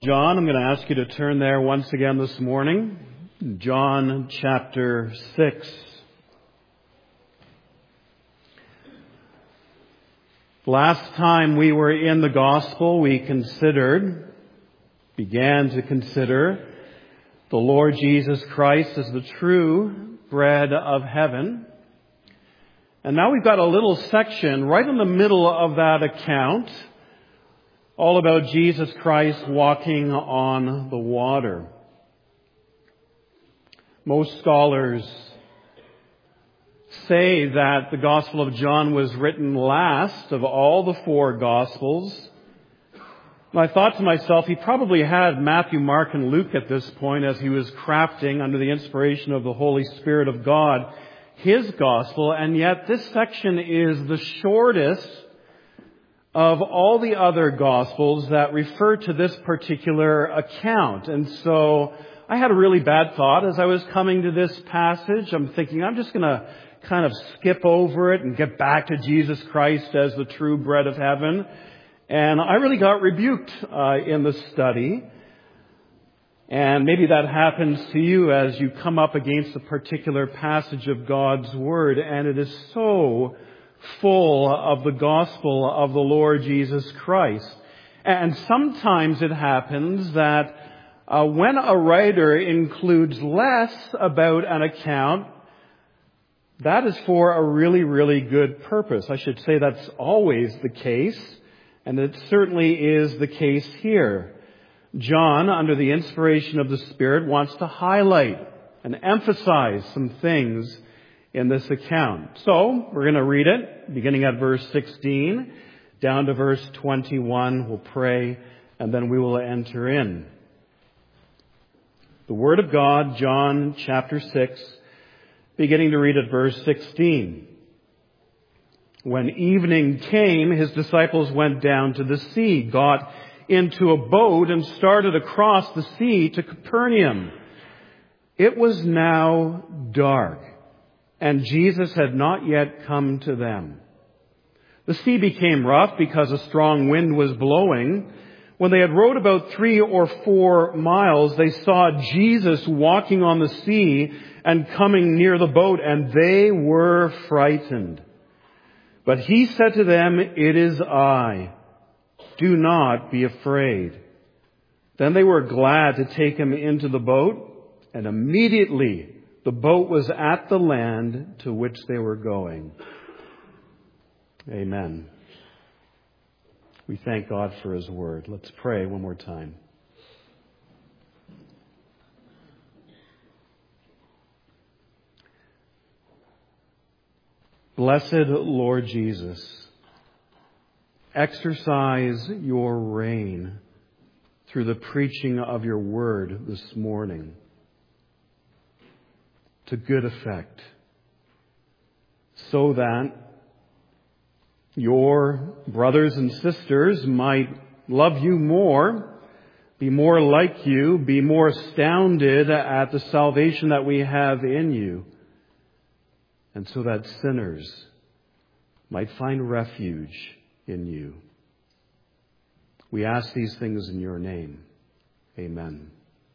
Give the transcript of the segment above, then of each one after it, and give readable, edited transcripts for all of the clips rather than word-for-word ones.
John. I'm going to ask you to turn there once again this morning. John chapter 6. Last time we were in the gospel, we began to consider the Lord Jesus Christ as the true bread of heaven. And now we've got a little section right in the middle of that account, all about Jesus Christ walking on the water. Most scholars say that the Gospel of John was written last of all the four Gospels. And I thought to myself, he probably had Matthew, Mark, and Luke at this point as he was crafting under the inspiration of the Holy Spirit of God his Gospel, and yet this section is the shortest of all the other Gospels that refer to this particular account. And so I had a really bad thought as I was coming to this passage. I'm thinking, I'm just going to kind of skip over it and get back to Jesus Christ as the true bread of heaven. And I really got rebuked in the study. And maybe that happens to you as you come up against a particular passage of God's Word, and it is so full of the gospel of the Lord Jesus Christ. And sometimes it happens that when a writer includes less about an account, that is for a really, really good purpose. I should say that's always the case, and it certainly is the case here. John, under the inspiration of the Spirit, wants to highlight and emphasize some things in this account. So, we're going to read it, beginning at verse 16, down to verse 21. We'll pray, and then we will enter in. The Word of God, John chapter 6, beginning to read at verse 16. When evening came, his disciples went down to the sea, got into a boat, and started across the sea to Capernaum. It was now dark, and Jesus had not yet come to them. The sea became rough because a strong wind was blowing. When they had rowed about 3 or 4 miles, they saw Jesus walking on the sea and coming near the boat, and they were frightened. But he said to them, "It is I. Do not be afraid." Then they were glad to take him into the boat, and immediately the boat was at the land to which they were going. Amen. We thank God for His Word. Let's pray one more time. Blessed Lord Jesus, exercise your reign through the preaching of your Word this morning to good effect, so that your brothers and sisters might love you more, be more like you, be more astounded at the salvation that we have in you, and so that sinners might find refuge in you. We ask these things in your name. Amen.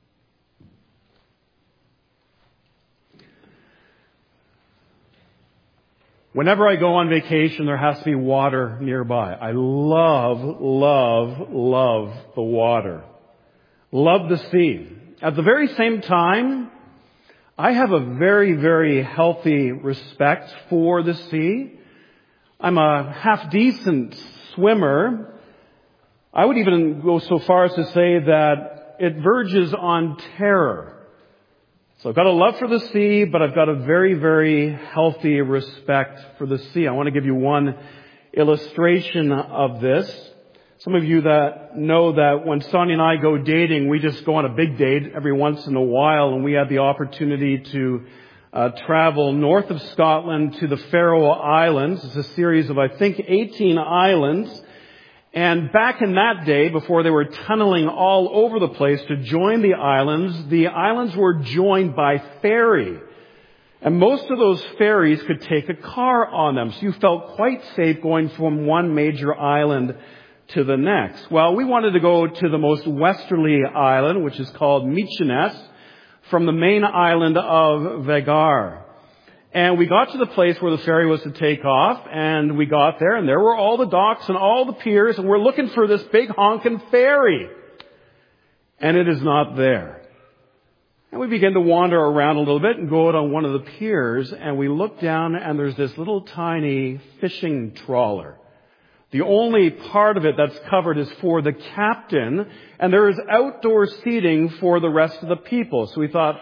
Whenever I go on vacation, there has to be water nearby. I love the water. Love the sea. At the very same time, I have a very, very healthy respect for the sea. I'm a half-decent swimmer. I would even go so far as to say that it verges on terror. So I've got a love for the sea, but I've got a very, very healthy respect for the sea. I want to give you one illustration of this. Some of you that know that when Sonia and I go dating, we just go on a big date every once in a while, and we had the opportunity to travel north of Scotland to the Faroe Islands. It's a series of, I think, 18 islands. And back in that day, before they were tunneling all over the place to join the islands were joined by ferry. And most of those ferries could take a car on them. So you felt quite safe going from one major island to the next? Well, we wanted to go to the most westerly island, which is called Mykonos, from the main island of Vegar. And we got to the place where the ferry was to take off, and we got there, and there were all the docks and all the piers, and we're looking for this big honking ferry. And it is not there. And we begin to wander around a little bit and go out on one of the piers, and we look down, and there's this little tiny fishing trawler. The only part of it that's covered is for the captain, and there is outdoor seating for the rest of the people. So we thought,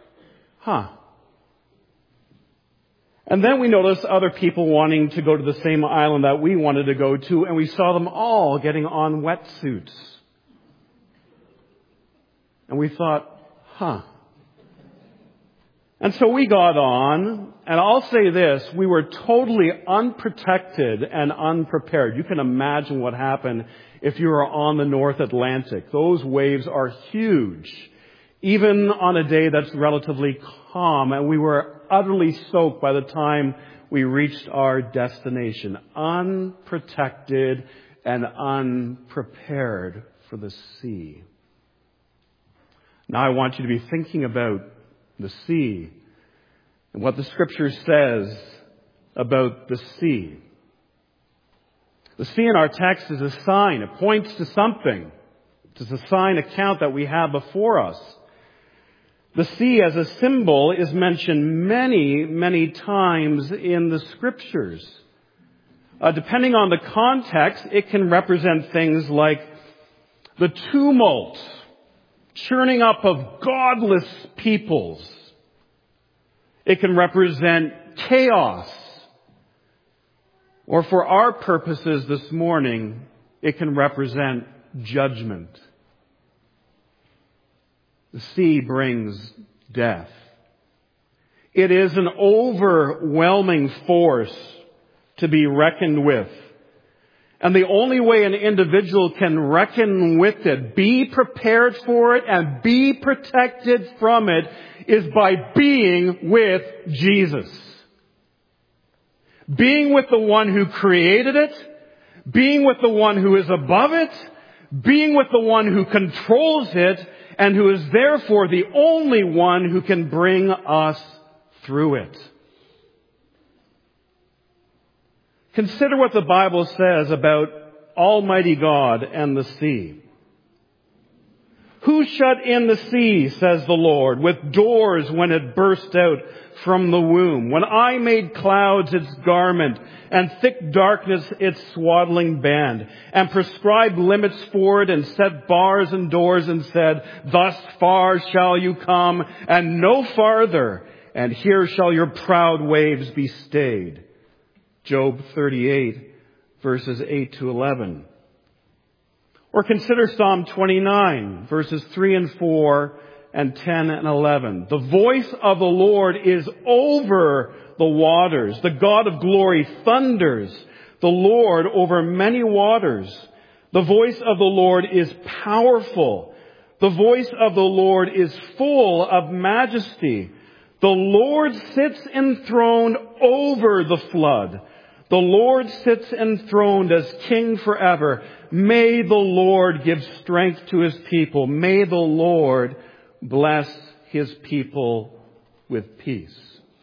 And then we noticed other people wanting to go to the same island that we wanted to go to, and we saw them all getting on wetsuits. And we thought, And so we got on, and I'll say this, we were totally unprotected and unprepared. You can imagine what happened if you were on the North Atlantic. Those waves are huge, even on a day that's relatively calm, and we were utterly soaked by the time we reached our destination. Unprotected and unprepared for the sea. Now I want you to be thinking about the sea and what the Scripture says about the sea. The sea in our text is a sign. It points to something. It's a sign account that we have before us. The sea as a symbol is mentioned many, many times in the Scriptures. Depending on the context, it can represent things like the tumult, churning up of godless peoples. It can represent chaos. Or for our purposes this morning, it can represent judgment. The sea brings death. It is an overwhelming force to be reckoned with. And the only way an individual can reckon with it, be prepared for it, and be protected from it is by being with Jesus. Being with the one who created it, being with the one who is above it, being with the one who controls it, and who is therefore the only one who can bring us through it. Consider what the Bible says about Almighty God and the sea. Who shut in the sea, says the Lord, with doors when it burst out from the womb? When I made clouds its garment and thick darkness its swaddling band, and prescribed limits for it and set bars and doors and said, thus far shall you come and no farther, and here shall your proud waves be stayed. Job 38, verses 8 to 11. Or consider Psalm 29, verses 3 and 4 and 10 and 11. The voice of the Lord is over the waters. The God of glory thunders. The Lord over many waters. The voice of the Lord is powerful. The voice of the Lord is full of majesty. The Lord sits enthroned over the flood. The Lord sits enthroned as King forever. May the Lord give strength to His people. May the Lord bless His people with peace.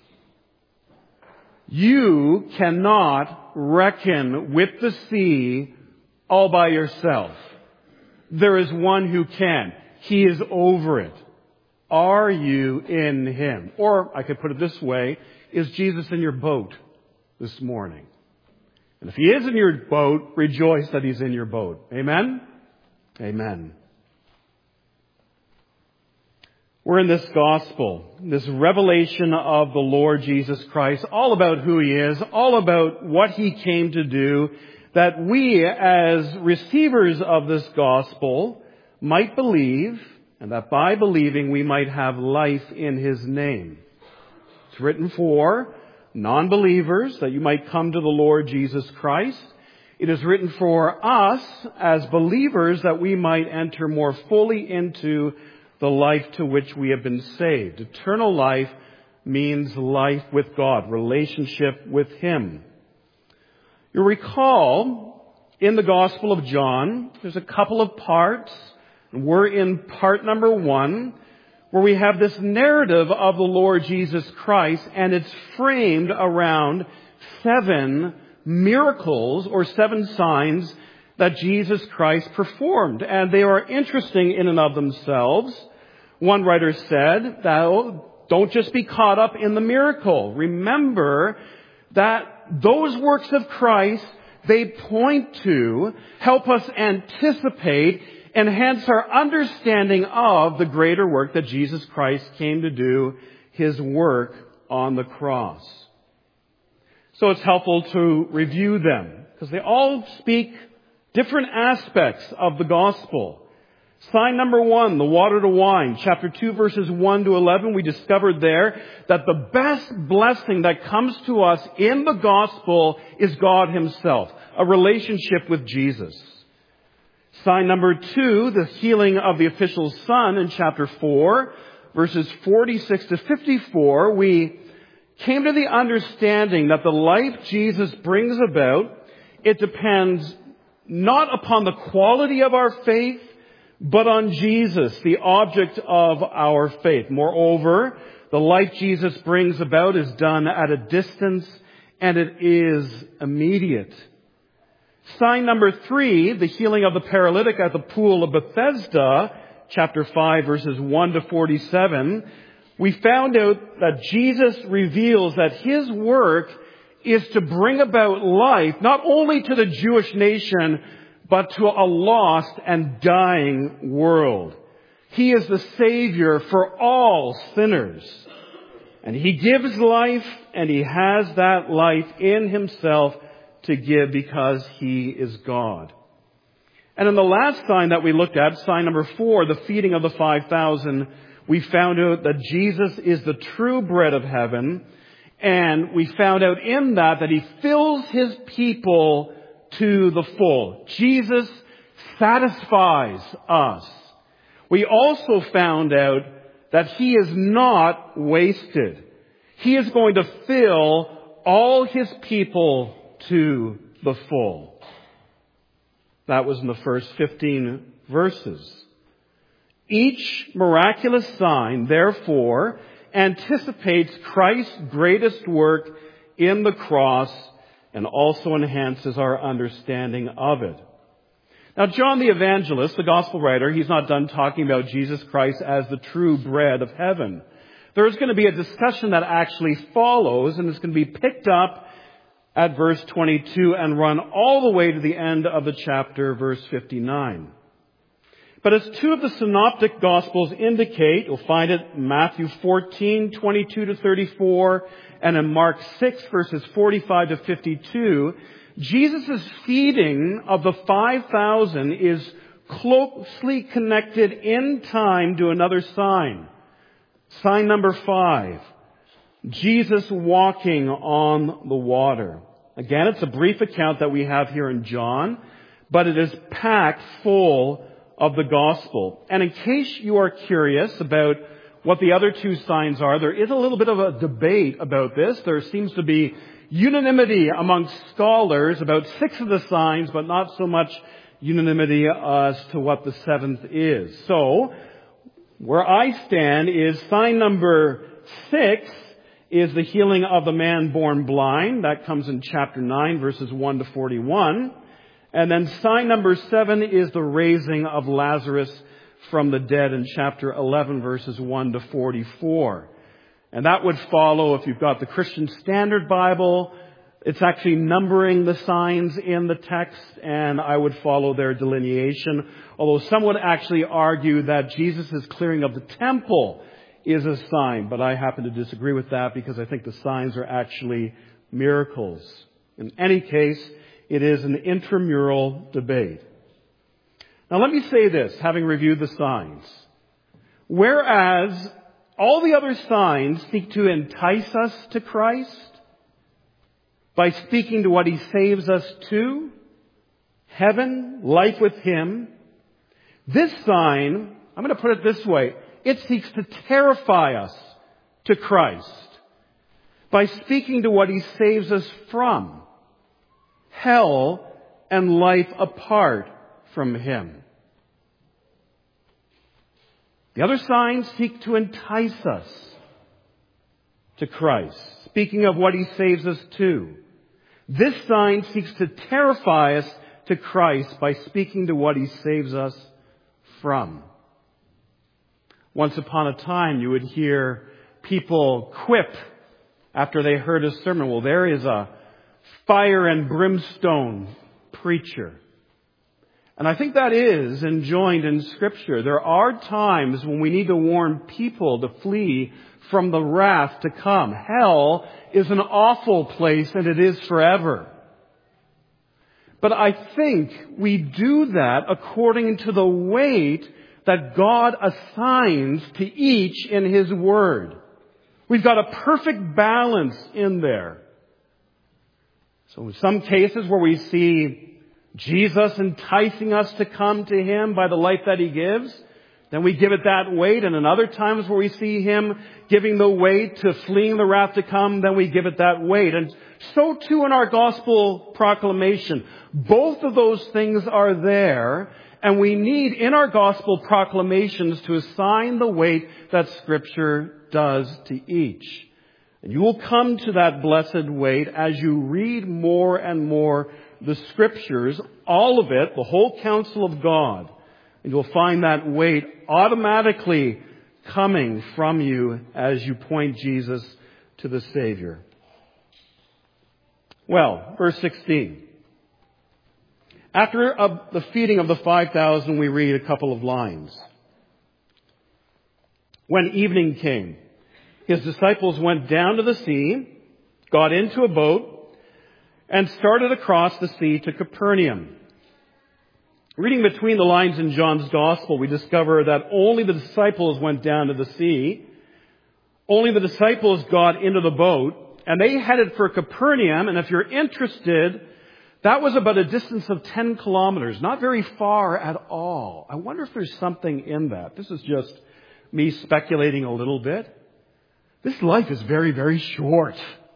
You cannot reckon with the sea all by yourself. There is one who can. He is over it. Are you in Him? Or I could put it this way, is Jesus in your boat this morning? And if He is in your boat, rejoice that He's in your boat. Amen? Amen. We're in this gospel, this revelation of the Lord Jesus Christ, all about who He is, all about what He came to do, that we as receivers of this gospel might believe, and that by believing we might have life in His name. It's written for non-believers, that you might come to the Lord Jesus Christ. It is written for us as believers that we might enter more fully into the life to which we have been saved. Eternal life means life with God, relationship with Him. You'll recall in the Gospel of John. There's a couple of parts. We're in part number 1, where we have this narrative of the Lord Jesus Christ, and it's framed around 7 miracles or 7 signs that Jesus Christ performed. And they are interesting in and of themselves. One writer said, don't just be caught up in the miracle. Remember that those works of Christ, they point to, help us anticipate, enhance our understanding of the greater work that Jesus Christ came to do, His work on the cross. So it's helpful to review them, because they all speak different aspects of the gospel. Sign number 1, the water to wine. Chapter 2, verses 1 to 11, we discovered there that the best blessing that comes to us in the gospel is God Himself, a relationship with Jesus. Sign number 2, the healing of the official's son in chapter 4, verses 46 to 54, we came to the understanding that the life Jesus brings about, it depends not upon the quality of our faith, but on Jesus, the object of our faith. Moreover, the life Jesus brings about is done at a distance, and it is immediate. Sign number 3, the healing of the paralytic at the pool of Bethesda, chapter 5, verses 1 to 47, we found out that Jesus reveals that His work is to bring about life, not only to the Jewish nation, but to a lost and dying world. He is the Savior for all sinners. And He gives life, and He has that life in Himself to give because He is God. And in the last sign that we looked at, sign number 4, the feeding of the 5,000, we found out that Jesus is the true bread of heaven. And we found out in that He fills His people to the full. Jesus satisfies us. We also found out that He is not wasted. He is going to fill all His people to the full. That was in the first 15 verses. Each miraculous sign, therefore, anticipates Christ's greatest work in the cross and also enhances our understanding of it. Now, John the Evangelist, the gospel writer, he's not done talking about Jesus Christ as the true bread of heaven. There's going to be a discussion that actually follows, and it's going to be picked up at verse 22 and run all the way to the end of the chapter, verse 59. But as 2 of the synoptic gospels indicate, you'll find it in Matthew 14, 22 to 34, and in Mark 6, verses 45 to 52, Jesus' feeding of the 5,000 is closely connected in time to another sign. Sign number 5, Jesus walking on the water. Again, it's a brief account that we have here in John, but it is packed full of the gospel. And in case you are curious about what the other 2 signs are, there is a little bit of a debate about this. There seems to be unanimity among scholars about 6 of the signs, but not so much unanimity as to what the 7th is. So, where I stand is sign number 6 is the healing of the man born blind. That comes in chapter 9, verses 1 to 41. And then sign number 7 is the raising of Lazarus from the dead in chapter 11, verses 1 to 44. And that would follow, if you've got the Christian Standard Bible, it's actually numbering the signs in the text, and I would follow their delineation. Although some would actually argue that Jesus' clearing of the temple is a sign, but I happen to disagree with that because I think the signs are actually miracles. In any case, it is an intramural debate. Now let me say this, having reviewed the signs. Whereas all the other signs seek to entice us to Christ by speaking to what He saves us to, heaven, life with Him, this sign, I'm going to put it this way, it seeks to terrify us to Christ by speaking to what He saves us from, hell and life apart from Him. The other signs seek to entice us to Christ, speaking of what He saves us to. This sign seeks to terrify us to Christ by speaking to what He saves us from. Once upon a time, you would hear people quip after they heard a sermon, well, there is a fire and brimstone preacher. And I think that is enjoined in Scripture. There are times when we need to warn people to flee from the wrath to come. Hell is an awful place, and it is forever. But I think we do that according to the weight that God assigns to each in His Word. We've got a perfect balance in there. So in some cases where we see Jesus enticing us to come to Him by the life that He gives, then we give it that weight. And in other times where we see Him giving the weight to fleeing the wrath to come, then we give it that weight. And so too in our gospel proclamation. Both of those things are there, and we need in our gospel proclamations to assign the weight that Scripture does to each. And you will come to that blessed weight as you read more and more the Scriptures, all of it, the whole counsel of God. And you'll find that weight automatically coming from you as you point Jesus to the Savior. Well, verse 16. After the feeding of the 5,000, we read a couple of lines. When evening came, His disciples went down to the sea, got into a boat, and started across the sea to Capernaum. Reading between the lines in John's Gospel, we discover that only the disciples went down to the sea. Only the disciples got into the boat, and they headed for Capernaum. And if you're interested, that was about a distance of 10 kilometers, not very far at all. I wonder if there's something in that. This is just me speculating a little bit. This life is very, very short.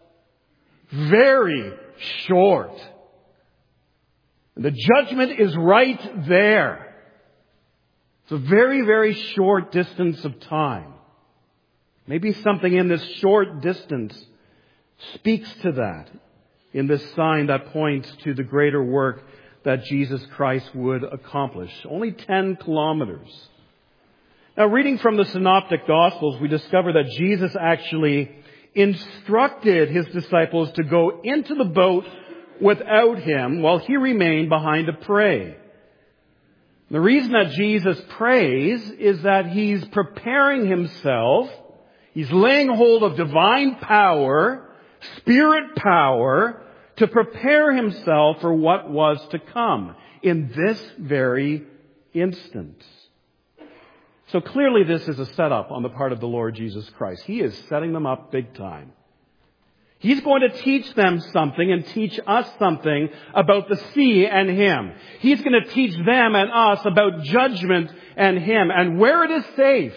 Very short. The judgment is right there. It's a very, very short distance of time. Maybe something in this short distance speaks to that in this sign that points to the greater work that Jesus Christ would accomplish. Only 10 kilometers. Now, reading from the Synoptic Gospels, we discover that Jesus actually instructed His disciples to go into the boat without Him while He remained behind to pray. The reason that Jesus prays is that He's preparing Himself. He's laying hold of divine power, Spirit power, to prepare Himself for what was to come in this very instant. So clearly this is a setup on the part of the Lord Jesus Christ. He is setting them up big time. He's going to teach them something and teach us something about the sea and Him. He's going to teach them and us about judgment and Him and where it is safe.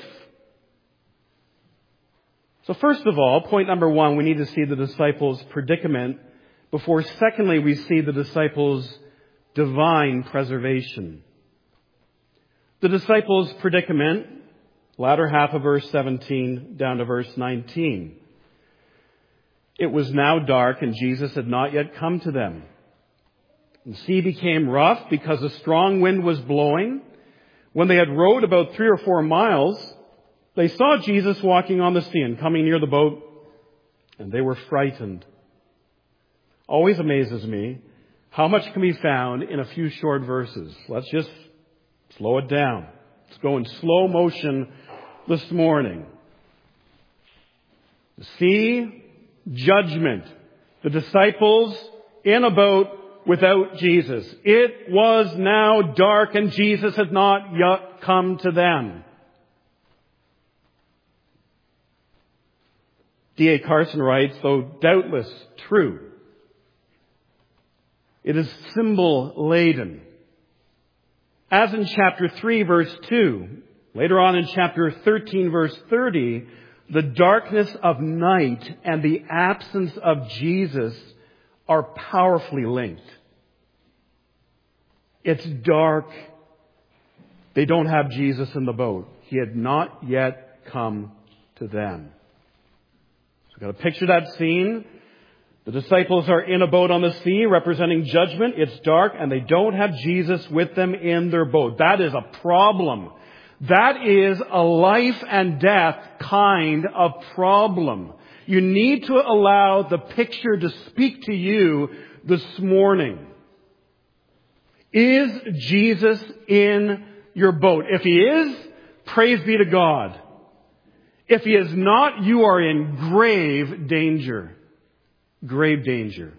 So first of all, point number one, we need to see the disciples' predicament before secondly we see the disciples' divine preservation. The disciples' predicament, latter half of verse 17 down to verse 19. It was now dark and Jesus had not yet come to them. The sea became rough because a strong wind was blowing. When they had rowed about 3 or 4 miles, they saw Jesus walking on the sea and coming near the boat, and they were frightened. Always amazes me how much can be found in a few short verses. Let's just slow it down. Let's go in slow motion this morning. The sea, judgment. The disciples in a boat without Jesus. It was now dark and Jesus had not yet come to them. D.A. Carson writes, though doubtless true, it is symbol-laden. As in chapter 3, verse 2, later on in chapter 13, verse 30, the darkness of night and the absence of Jesus are powerfully linked. It's dark. They don't have Jesus in the boat. He had not yet come to them. So we've got to picture that scene. The disciples are in a boat on the sea representing judgment. It's dark and they don't have Jesus with them in their boat. That is a problem. That is a life and death kind of problem. You need to allow the picture to speak to you this morning. Is Jesus in your boat? If he is, praise be to God. If he is not, you are in grave danger. Grave danger.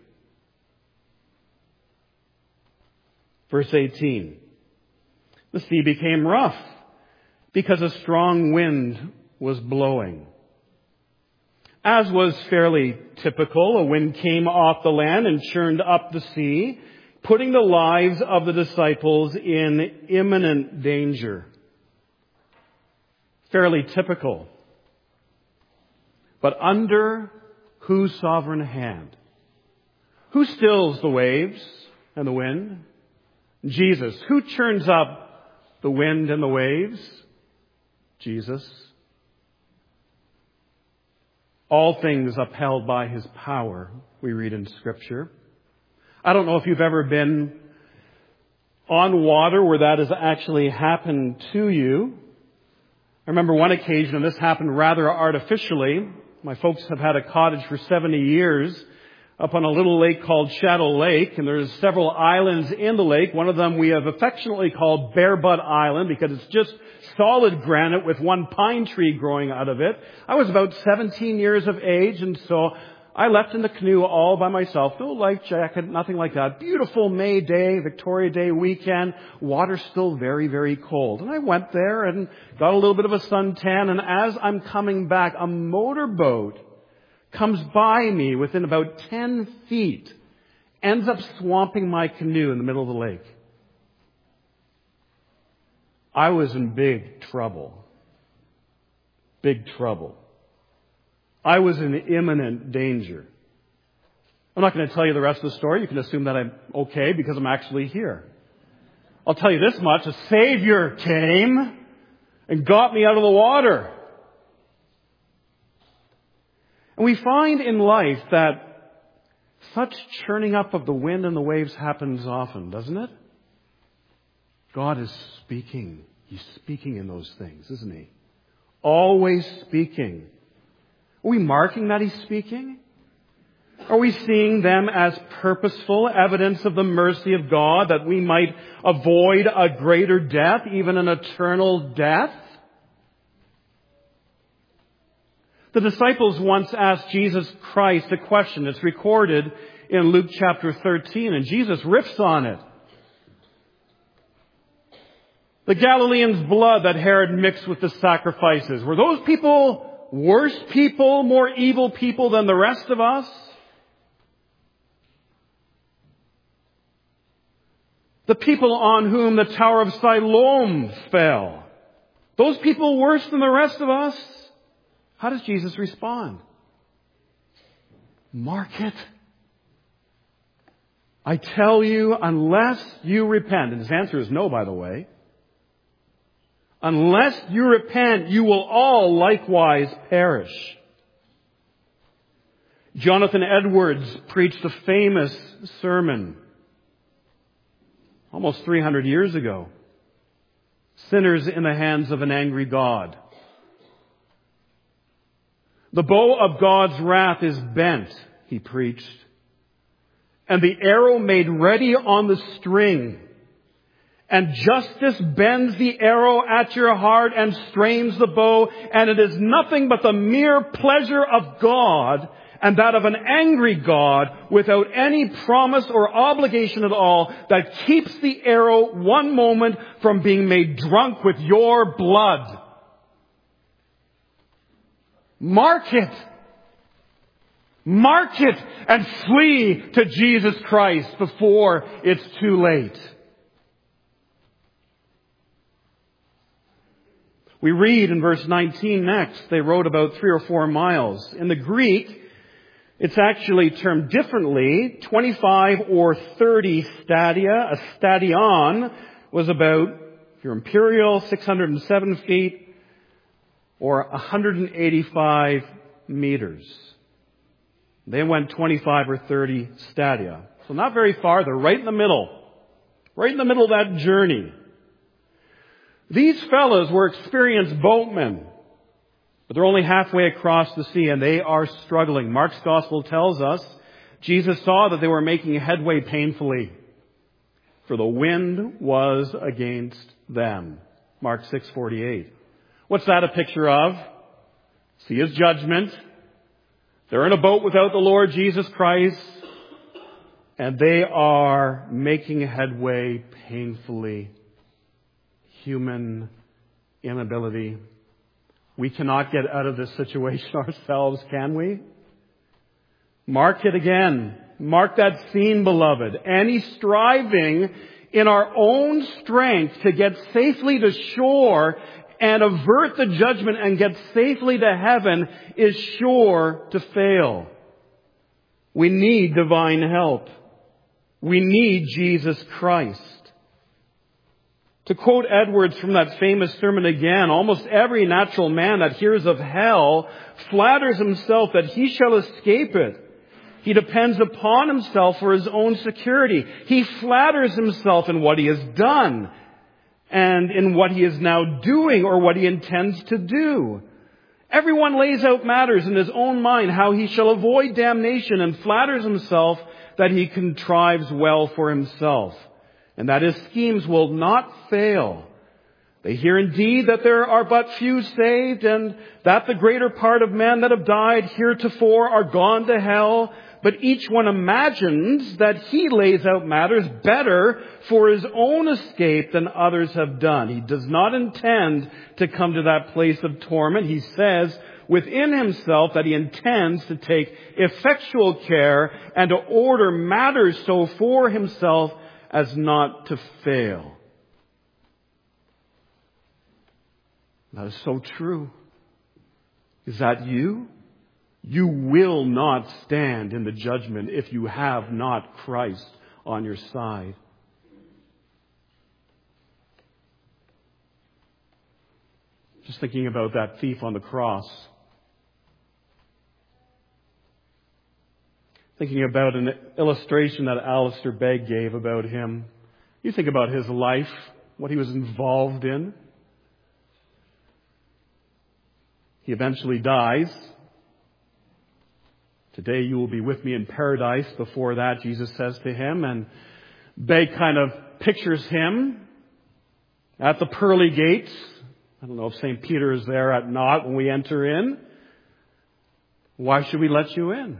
Verse 18. The sea became rough because a strong wind was blowing. As was fairly typical, a wind came off the land and churned up the sea, putting the lives of the disciples in imminent danger. Fairly typical. But under whose sovereign hand? Who stills the waves and the wind? Jesus. Who churns up the wind and the waves? Jesus. All things upheld by his power, we read in Scripture. I don't know if you've ever been on water where that has actually happened to you. I remember one occasion, and this happened rather artificially. My folks have had a cottage for 70 years up on a little lake called Shadow Lake, and there's several islands in the lake. One of them we have affectionately called Bear Butt Island because it's just solid granite with one pine tree growing out of it. I was about 17 years of age, and so I left in the canoe all by myself. No life jacket, nothing like that. Beautiful May Day, Victoria Day weekend. Water still very, very cold. And I went there and got a little bit of a suntan. And as I'm coming back, a motorboat comes by me within about 10 feet, ends up swamping my canoe in the middle of the lake. I was in big trouble. Big trouble. I was in imminent danger. I'm not going to tell you the rest of the story. You can assume that I'm okay because I'm actually here. I'll tell you this much. A Savior came and got me out of the water. And we find in life that such churning up of the wind and the waves happens often, doesn't it? God is speaking. He's speaking in those things, isn't he? Always speaking. Are we marking that he's speaking? Are we seeing them as purposeful evidence of the mercy of God that we might avoid a greater death, even an eternal death? The disciples once asked Jesus Christ a question. It's recorded in Luke chapter 13, and Jesus riffs on it. The Galileans' blood that Herod mixed with the sacrifices, were those people worse people, more evil people than the rest of us? The people on whom the Tower of Siloam fell, those people worse than the rest of us? How does Jesus respond? Mark it. I tell you, unless you repent, and his answer is no, by the way. Unless you repent, you will all likewise perish. Jonathan Edwards preached a famous sermon almost 300 years ago. Sinners in the hands of an angry God. The bow of God's wrath is bent, he preached, and the arrow made ready on the string. And justice bends the arrow at your heart and strains the bow, and it is nothing but the mere pleasure of God, and that of an angry God, without any promise or obligation at all, that keeps the arrow one moment from being made drunk with your blood. Mark it. Mark it and flee to Jesus Christ before it's too late. We read in verse 19 next, they rowed about 3 or 4 miles. In the Greek, It's actually termed differently, 25 or 30 stadia. A stadion was about, if you're imperial, 607 feet or 185 meters. They went 25 or 30 stadia. So not very far. They're right in the middle. Right in the middle of that journey. These fellows were experienced boatmen. But they're only halfway across the sea and they are struggling. Mark's gospel tells us Jesus saw that they were making headway painfully, for the wind was against them. Mark 6:48. What's that a picture of? See his judgment. They're in a boat without the Lord Jesus Christ, and they are making headway painfully. Human inability. We cannot get out of this situation ourselves, can we? Mark it again. Mark that scene, beloved. Any striving in our own strength to get safely to shore and avert the judgment and get safely to heaven is sure to fail. We need divine help. We need Jesus Christ. To quote Edwards from that famous sermon again, almost every natural man that hears of hell flatters himself that he shall escape it. He depends upon himself for his own security. He flatters himself in what he has done and in what he is now doing or what he intends to do. Everyone lays out matters in his own mind how he shall avoid damnation and flatters himself that he contrives well for himself, and that his schemes will not fail. They hear indeed that there are but few saved, and that the greater part of men that have died heretofore are gone to hell. But each one imagines that he lays out matters better for his own escape than others have done. He does not intend to come to that place of torment. He says within himself that he intends to take effectual care and to order matters so for himself as not to fail. That is so true. Is that you? You will not stand in the judgment if you have not Christ on your side. Just thinking about that thief on the cross. Thinking about an illustration that Alistair Begg gave about him. You think about his life, what he was involved in. He eventually dies. Today you will be with me in paradise. Before that, Jesus says to him, and Begg kind of pictures him at the pearly gates. I don't know if St. Peter is there at naught when we enter in. Why should we let you in?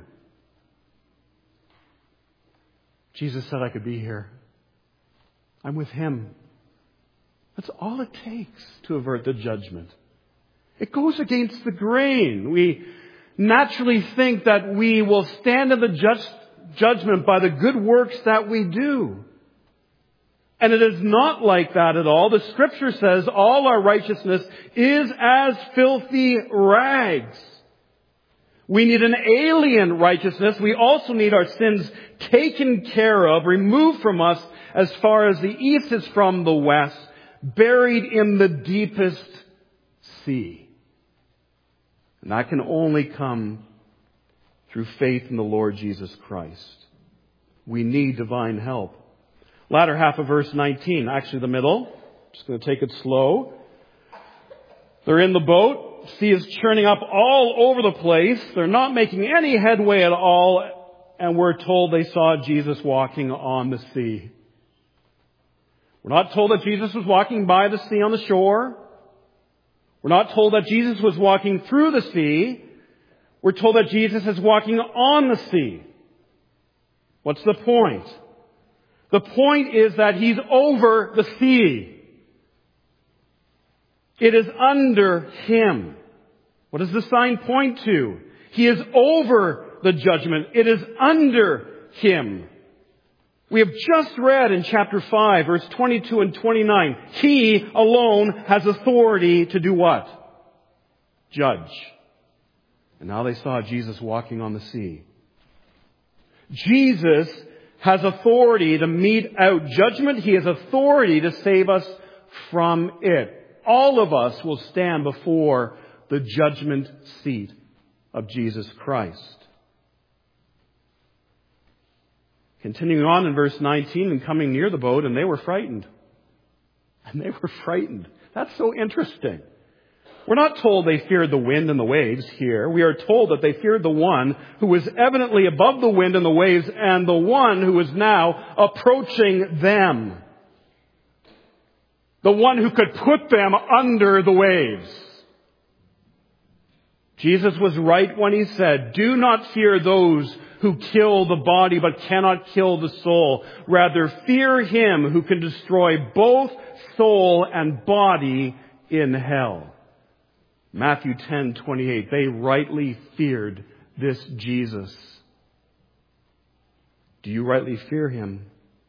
Jesus said I could be here. I'm with him. That's all it takes to avert the judgment. It goes against the grain. We naturally think that we will stand in the judgment by the good works that we do. And it is not like that at all. The Scripture says all our righteousness is as filthy rags. We need an alien righteousness. We also need our sins taken care of, removed from us as far as the east is from the west, buried in the deepest sea. And that can only come through faith in the Lord Jesus Christ. We need divine help. Latter half of verse 19, actually the middle. Just going to take it slow. They're in the boat. Sea is churning up all over the place. They're not making any headway at all. And we're told they saw Jesus walking on the sea. We're not told that Jesus was walking by the sea on the shore. We're not told that Jesus was walking through the sea. We're told that Jesus is walking on the sea. What's the point? The point is that he's over the sea. It is under him. What does the sign point to? He is over the judgment. It is under him. We have just read in chapter 5, verse 22 and 29, he alone has authority to do what? Judge. And now they saw Jesus walking on the sea. Jesus has authority to mete out judgment. He has authority to save us from it. All of us will stand before the judgment seat of Jesus Christ. Continuing on in verse 19, and coming near the boat, and they were frightened. And they were frightened. That's so interesting. We're not told they feared the wind and the waves here. We are told that they feared the one who was evidently above the wind and the waves, and the one who was now approaching them. The one who could put them under the waves. Jesus was right when he said, "Do not fear those who kill the body but cannot kill the soul. Rather, fear him who can destroy both soul and body in hell." Matthew 10:28. They rightly feared this Jesus. Do you rightly fear him?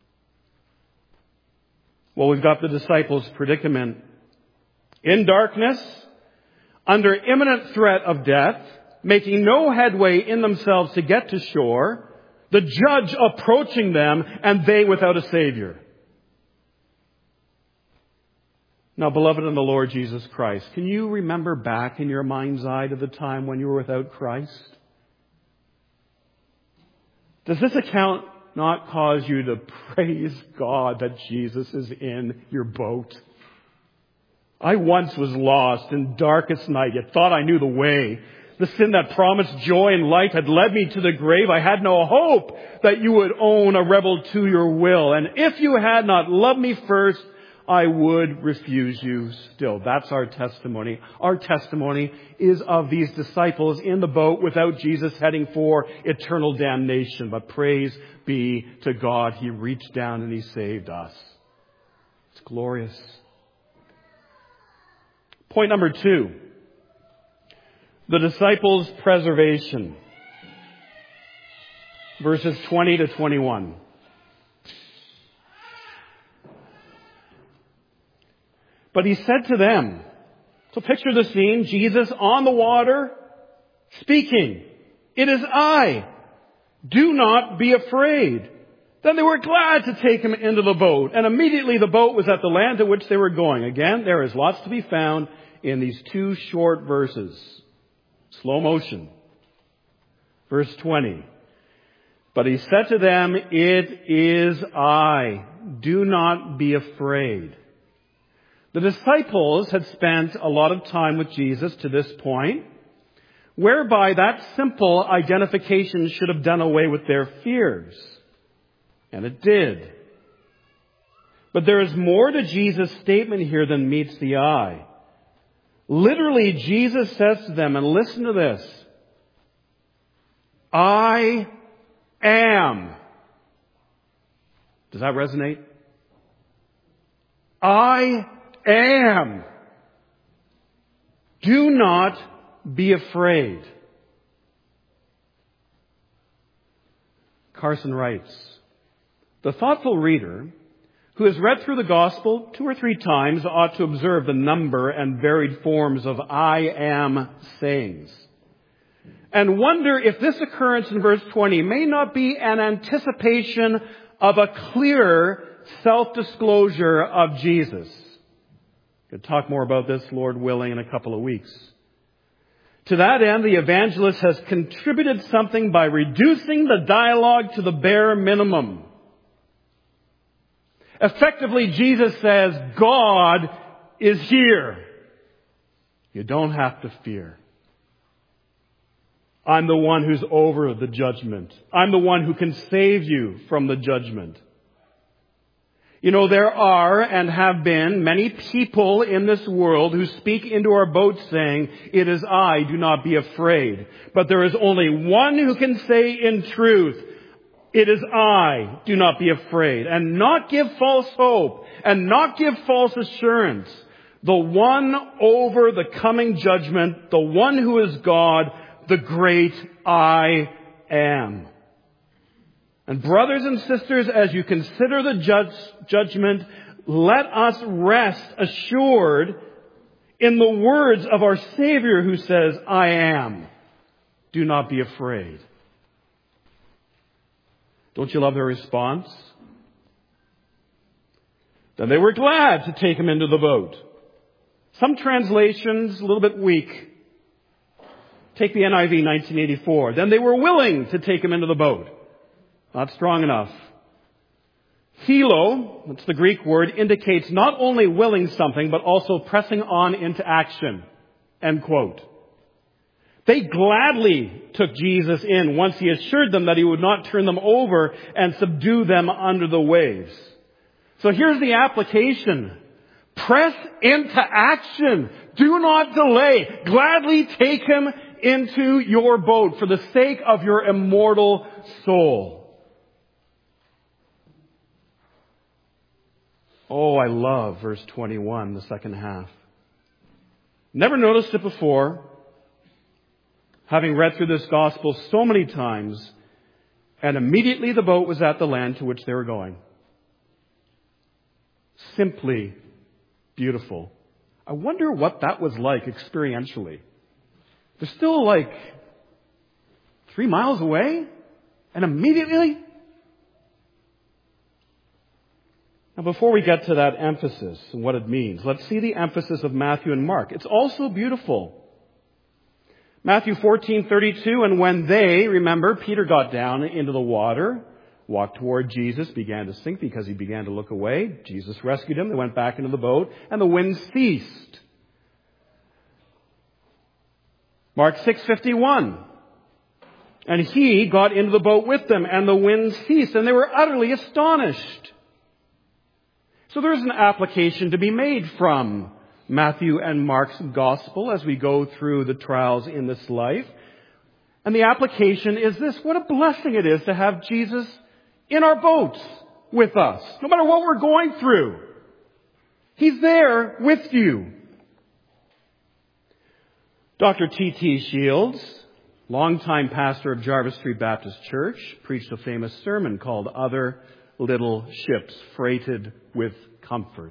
Well, we've got the disciples' predicament. In darkness, under imminent threat of death, making no headway in themselves to get to shore, the judge approaching them, and they without a Savior. Now, beloved in the Lord Jesus Christ, can you remember back in your mind's eye to the time when you were without Christ? Does this account not cause you to praise God that Jesus is in your boat? I once was lost in darkest night, yet thought I knew the way. The sin that promised joy and life had led me to the grave. I had no hope that you would own a rebel to your will. And if you had not loved me first, I would refuse you still. That's our testimony. Our testimony is of these disciples in the boat without Jesus, heading for eternal damnation. But praise be to God, he reached down and he saved us. It's glorious. Point number 2. The disciples' preservation. Verses 20 to 21. But he said to them, so picture the scene, Jesus on the water, speaking, "It is I. Do not be afraid." Then they were glad to take him into the boat, and immediately the boat was at the land to which they were going. Again, there is lots to be found in these 2 short verses. Slow motion. Verse 20. But he said to them, "It is I. Do not be afraid." The disciples had spent a lot of time with Jesus to this point, whereby that simple identification should have done away with their fears. And it did. But there is more to Jesus' statement here than meets the eye. Literally, Jesus says to them, and listen to this, "I am." Does that resonate? I am. Do not be afraid. Carson writes, the thoughtful reader who has read through the gospel 2 or 3 times ought to observe the number and varied forms of I am sayings, and wonder if this occurrence in verse 20 may not be an anticipation of a clearer self-disclosure of Jesus. We'll talk more about this, Lord willing, in a couple of weeks. To that end, the evangelist has contributed something by reducing the dialogue to the bare minimum. Effectively, Jesus says, God is here. You don't have to fear. I'm the one who's over the judgment. I'm the one who can save you from the judgment. You know, there are and have been many people in this world who speak into our boat saying, "It is I, do not be afraid." But there is only one who can say in truth, "It is I, do not be afraid," and not give false hope and not give false assurance. The one over the coming judgment, the one who is God, the great I am. And brothers and sisters, as you consider the judgment, let us rest assured in the words of our Savior who says, "I am. Do not be afraid." Don't you love their response? Then they were glad to take him into the boat. Some translations, a little bit weak. Take the NIV 1984. Then they were willing to take him into the boat. Not strong enough. Philo, that's the Greek word, indicates not only willing something, but also pressing on into action. End quote. They gladly took Jesus in once he assured them that he would not turn them over and subdue them under the waves. So here's the application. Press into action. Do not delay. Gladly take him into your boat for the sake of your immortal soul. Oh, I love verse 21, the second half. Never noticed it before, having read through this gospel so many times, and immediately the boat was at the land to which they were going. Simply beautiful. I wonder what that was like experientially. They're still 3 miles away, and immediately. Now, before we get to that emphasis and what it means, let's see the emphasis of Matthew and Mark. It's also beautiful. Matthew 14:32, and when they, remember, Peter got down into the water, walked toward Jesus, began to sink because he began to look away. Jesus rescued him. They went back into the boat, and the wind ceased. Mark 6:51, and he got into the boat with them, and the wind ceased, and they were utterly astonished. So there's an application to be made from Matthew and Mark's gospel as we go through the trials in this life. And the application is this: what a blessing it is to have Jesus in our boats with us, no matter what we're going through. He's there with you. Dr. T.T. Shields, longtime pastor of Jarvis Street Baptist Church, preached a famous sermon called Other Little Ships Freighted with Comfort.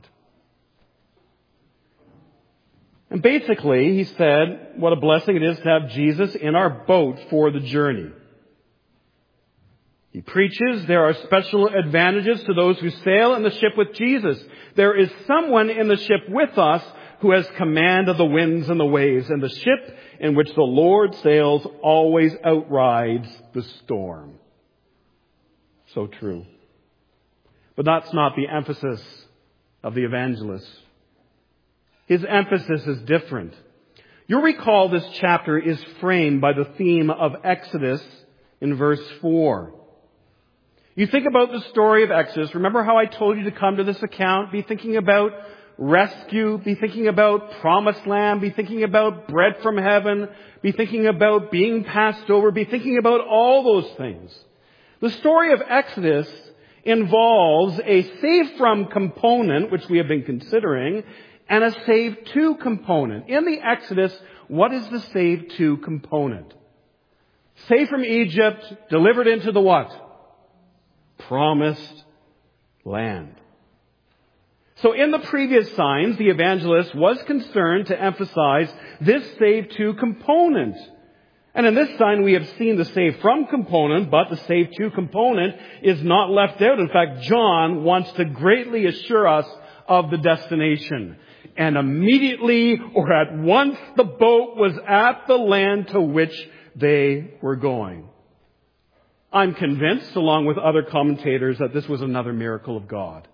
And basically, he said, what a blessing it is to have Jesus in our boat for the journey. He preaches there are special advantages to those who sail in the ship with Jesus. There is someone in the ship with us who has command of the winds and the waves, and the ship in which the Lord sails always outrides the storm. So true. But that's not the emphasis of the evangelist. His emphasis is different. You'll recall this chapter is framed by the theme of Exodus in verse 4. You think about the story of Exodus. Remember how I told you to come to this account? Be thinking about rescue. Be thinking about promised land. Be thinking about bread from heaven. Be thinking about being passed over. Be thinking about all those things. The story of Exodus involves a save from component, which we have been considering, and a save to component. In the Exodus, what is the save to component? Saved from Egypt, delivered into the what? Promised land. So in the previous signs, the evangelist was concerned to emphasize this save to component. And in this sign, we have seen the save from component, but the save to component is not left out. In fact, John wants to greatly assure us of the destination. And immediately or at once the boat was at the land to which they were going. I'm convinced, along with other commentators, that this was another miracle of God.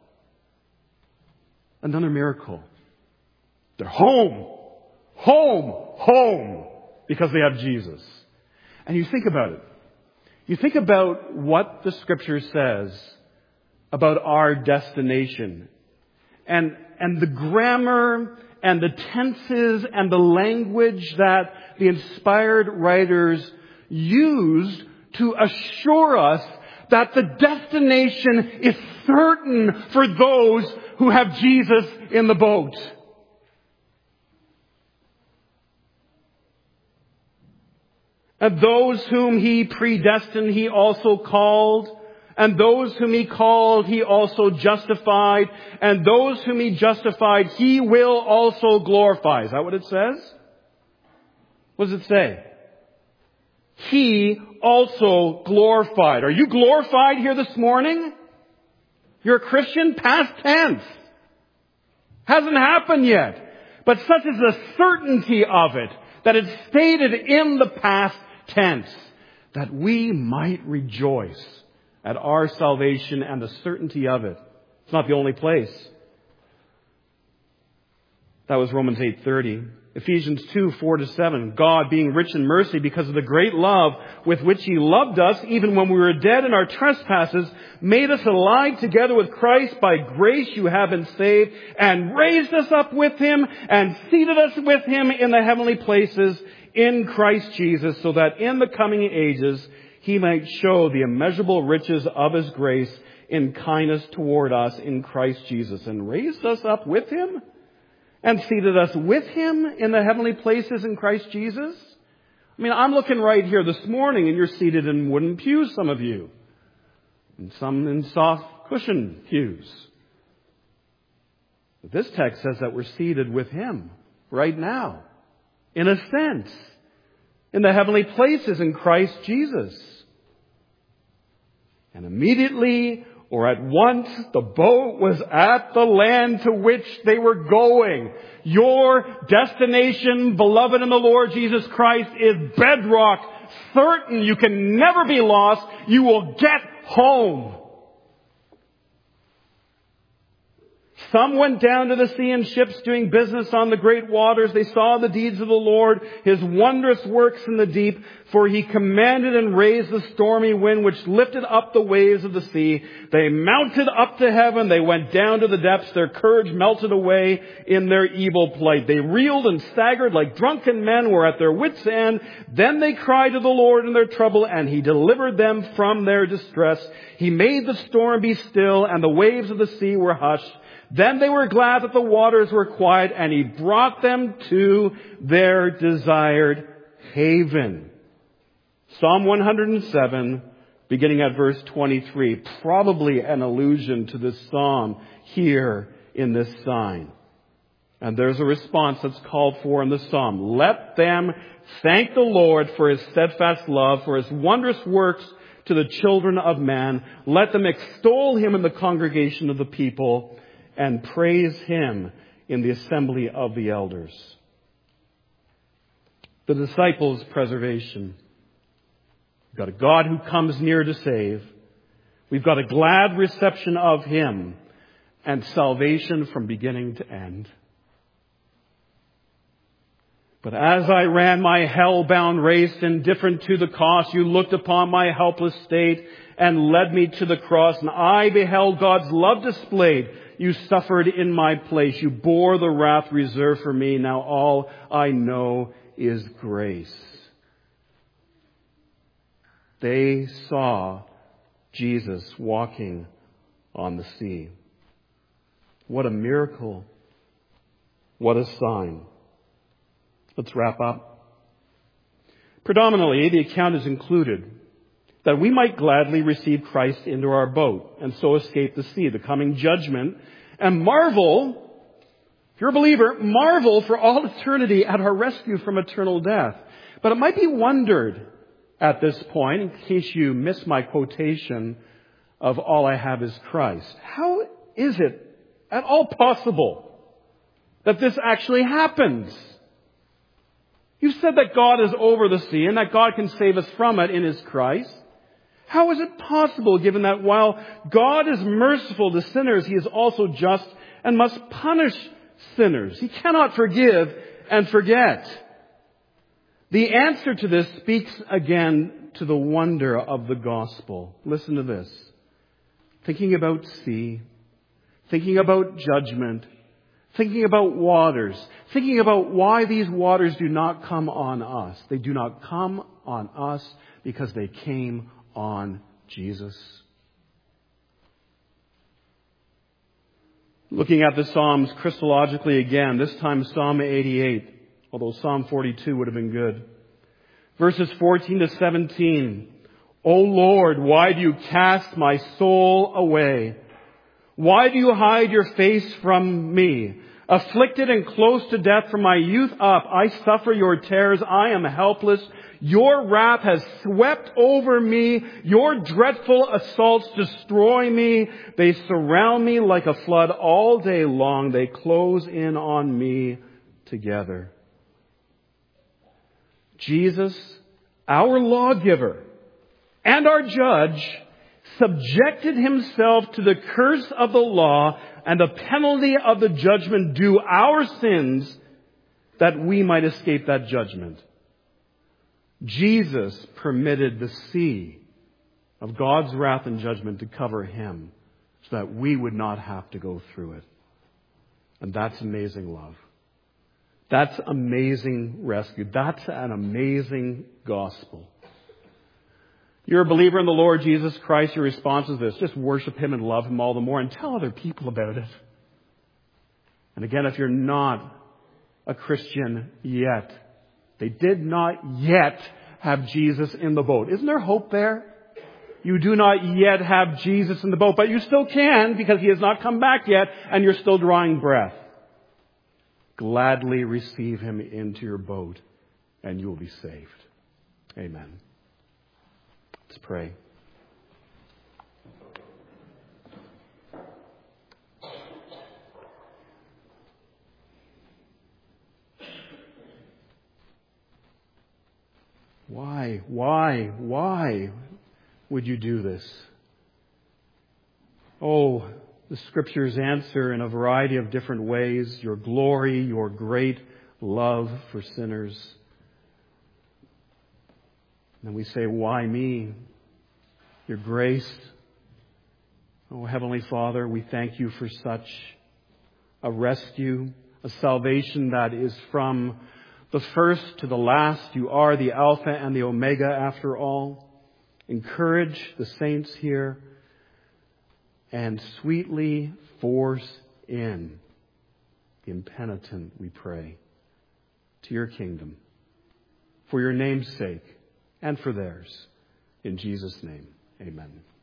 Another miracle. They're home. Home. Home. Because they have Jesus. And you think about it. You think about what the Scripture says about our destination. And the grammar and the tenses and the language that the inspired writers used to assure us that the destination is certain for those who have Jesus in the boat. And those whom he predestined, he also called. And those whom he called, he also justified. And those whom he justified, he will also glorify. Is that what it says? What does it say? he also glorified. Are you glorified here this morning? You're a Christian? Past tense. Hasn't happened yet. But such is the certainty of it, that it's stated in the past tense, that we might rejoice at our salvation and the certainty of it. It's not the only place. That was Romans 8:30. Ephesians 2:4-7. God, being rich in mercy because of the great love with which He loved us, even when we were dead in our trespasses, made us alive together with Christ. By grace you have been saved, and raised us up with Him, and seated us with Him in the heavenly places in Christ Jesus, so that in the coming ages He might show the immeasurable riches of His grace in kindness toward us in Christ Jesus. And raised us up with Him? And seated us with Him in the heavenly places in Christ Jesus? I mean, I'm looking right here this morning, and you're seated in wooden pews, some of you. And some in soft cushion pews. But this text says that we're seated with Him right now, in a sense, in the heavenly places in Christ Jesus. And immediately, or at once, the boat was at the land to which they were going. Your destination, beloved in the Lord Jesus Christ, is bedrock, certain. You can never be lost. You will get home. Some went down to the sea in ships doing business on the great waters. They saw the deeds of the Lord, His wondrous works in the deep. For He commanded and raised the stormy wind which lifted up the waves of the sea. They mounted up to heaven. They went down to the depths. Their courage melted away in their evil plight. They reeled and staggered like drunken men, were at their wits' end. Then they cried to the Lord in their trouble, and He delivered them from their distress. He made the storm be still, and the waves of the sea were hushed. Then they were glad that the waters were quiet, and He brought them to their desired haven. Psalm 107, beginning at verse 23, probably an allusion to this psalm here in this sign. And there's a response that's called for in the psalm. Let them thank the Lord for His steadfast love, for His wondrous works to the children of man. Let them extol Him in the congregation of the people, and praise Him in the assembly of the elders. The disciples' preservation. We've got a God who comes near to save. We've got a glad reception of Him, and salvation from beginning to end. But as I ran my hell-bound race, indifferent to the cost, You looked upon my helpless state and led me to the cross, and I beheld God's love displayed. You suffered in my place. You bore the wrath reserved for me. Now all I know is grace. They saw Jesus walking on the sea. What a miracle. What a sign. Let's wrap up. Predominantly, the account is included that we might gladly receive Christ into our boat and so escape the sea, the coming judgment, and marvel, if you're a believer, marvel for all eternity at our rescue from eternal death. But it might be wondered at this point, in case you miss my quotation of all I have is Christ, how is it at all possible that this actually happens? You've said that God is over the sea and that God can save us from it in His Christ. How is it possible, given that while God is merciful to sinners, He is also just and must punish sinners? He cannot forgive and forget. The answer to this speaks again to the wonder of the gospel. Listen to this. Thinking about sea, thinking about judgment, thinking about waters, thinking about why these waters do not come on us. They do not come on us because they came on Jesus. Looking at the Psalms Christologically again, this time Psalm 88, although Psalm 42 would have been good. Verses 14 to 17. O Lord, why do you cast my soul away? Why do you hide your face from me? Afflicted and close to death from my youth up, I suffer your terrors. I am helpless. Your wrath has swept over me. Your dreadful assaults destroy me. They surround me like a flood all day long. They close in on me together. Jesus, our lawgiver and our judge, subjected himself to the curse of the law and the penalty of the judgment due our sins, that we might escape that judgment. Jesus permitted the sea of God's wrath and judgment to cover him so that we would not have to go through it. And that's amazing love. That's amazing rescue. That's an amazing gospel. You're a believer in the Lord Jesus Christ. Your response is this: just worship him and love him all the more and tell other people about it. And again, if you're not a Christian yet, they did not yet have Jesus in the boat. Isn't there hope there? You do not yet have Jesus in the boat, but you still can, because he has not come back yet and you're still drawing breath. Gladly receive him into your boat and you will be saved. Amen. Let's pray. Why would you do this? Oh, the Scriptures answer in a variety of different ways. Your glory, your great love for sinners. And we say, why me? Your grace. Oh, Heavenly Father, we thank you for such a rescue, a salvation that is from the first to the last. You are the Alpha and the Omega after all. Encourage the saints here and sweetly force in the impenitent, we pray, to your kingdom. For your name's sake and for theirs. In Jesus' name, amen.